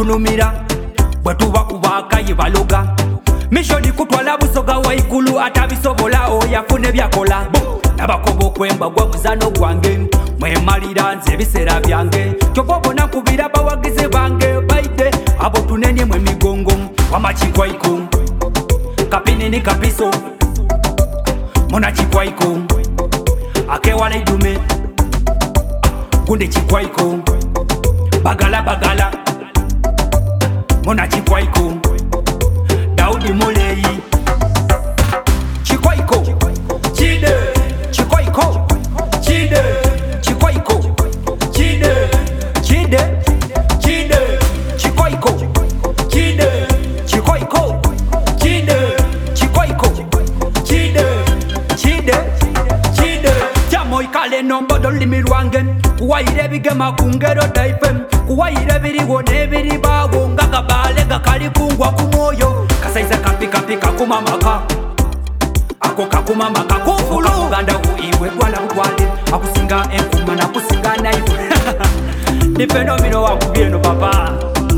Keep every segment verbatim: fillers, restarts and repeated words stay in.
batunumira bwetuba kubakayi baloga mishoni kutwala busoga waigulu atabisobola oyafune byakola nabakobo kwemba gwa muzano gwange mwemalira nze bisera byange kyobobona kubira bawagize bange baide abo tunenye mwe migongo wamachikwaiko kapini ni kapiso mona chikwaiko akewala idume kunde chikwaiko bagala bagala mona chikwaiko Daudi Muleyi chikwaiko chide chikwaiko chide chikwaiko chide chide chide chikwaiko chide chikwaiko chide chikwaiko chide chide chide jamo ikale nombodo limirwange kuwaire bigema kungero daifem kuwaire birigo nebiri bago ngakabale gakali kungwa kumoyo kasaiza kapika pika kumamaka ako kakumamaka kufulu Uganda uiwe kwala mkwale akusinga enkuma na kusinga naifu ni fenomeno wa kubieno papa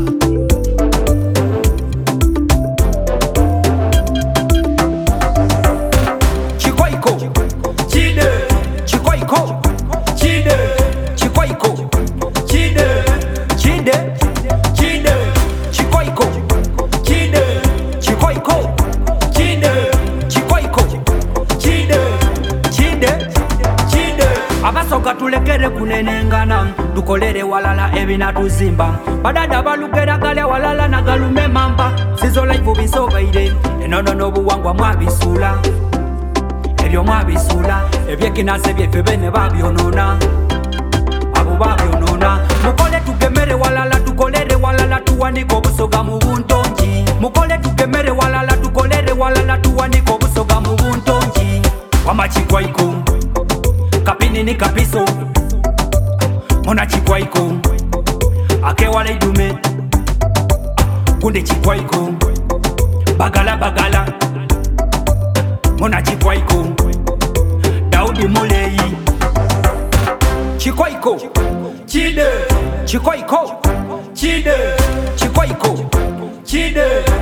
chikwaiko chide chikwaiko chide chikwaiko chide chide chide chikwaiko chide chikwaiko chide chikwaiko chide chide chide abasoka tulekere kunenengana dukolere walala ebinatuzimba badada balugera gale walala na galume mamba sizo life bisobaire enono nobuwangwa mwabisula ebyo mwabisula ebyekinase byefe bene babyonona abo babyonona mukole tugemere walala tukolere walala tuwaniko busoga mu buntonji mukole tugemere walala tukolere walala tuwaniko busoga mu buntonji wamachikwaiko kapini ni kapiso mona chikwaiko akewala idume kunde chikwaiko bagala bagala mona chikwaiko Daudi Muleyi chikwaiko chide chikwaiko chide chikwaiko chide